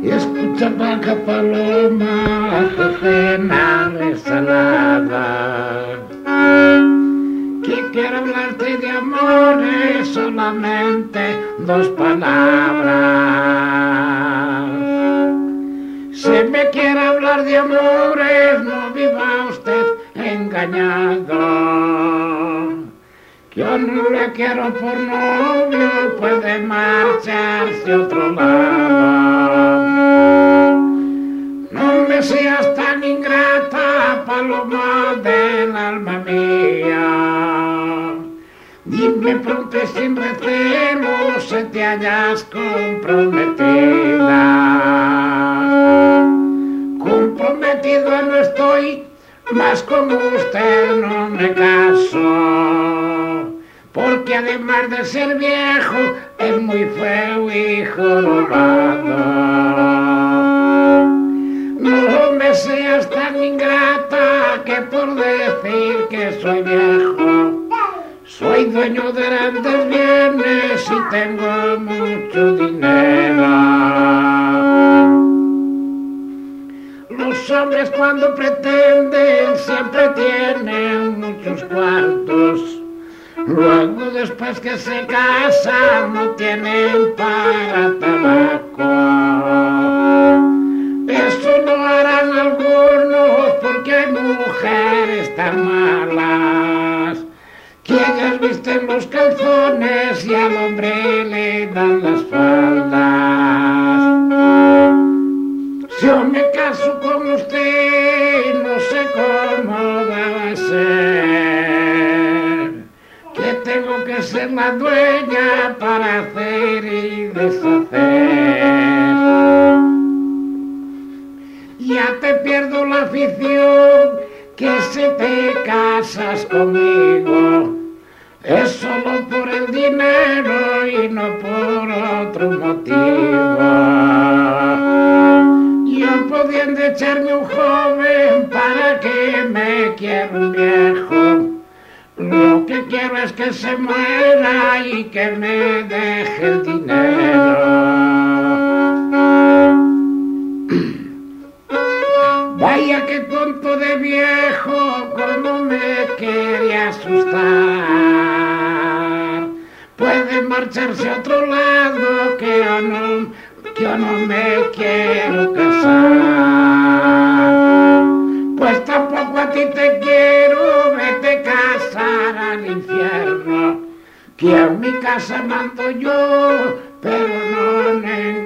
Y escucha vaca paloma, Azucena resalada, que quiero hablarte de amores, solamente dos palabras. Si me quiere hablar de amores, no viva usted engañado. Yo no le quiero por novio, puede marcharse a otro lado. No me seas tan ingrata, paloma del alma mía. Dime pronto y sin recelo, si te hallas comprometida. Comprometido no estoy, mas con usted no me caso, porque además de ser viejo, es muy feo y jorobado. No me seas tan ingrata que por decir que soy viejo, soy dueño de grandes bienes y tengo mucho dinero. Los hombres cuando pretenden siempre tienen muchos cuartos. Luego después que se casan no tienen para tabaco. Eso no harán algunos porque hay mujeres tan malas que ellas visten los calzones y al hombre le dan las faldas. Si yo me caso con usted, no sé cómo va a ser, que tengo que ser la dueña para hacer y deshacer. Ya te pierdo la afición, que si te casas conmigo es solo por el dinero y no por otro motivo. Yo pudiendo echarme un joven para que me quiera un viejo, lo que quiero es que se muera y que me deje el dinero. Vaya que tonto de viejo, como me quiere asustar. Puede marcharse a otro lado que yo no me quiero casar. Pues tampoco a ti te quiero, vete a casar al infierno, que en mi casa mando yo, pero no en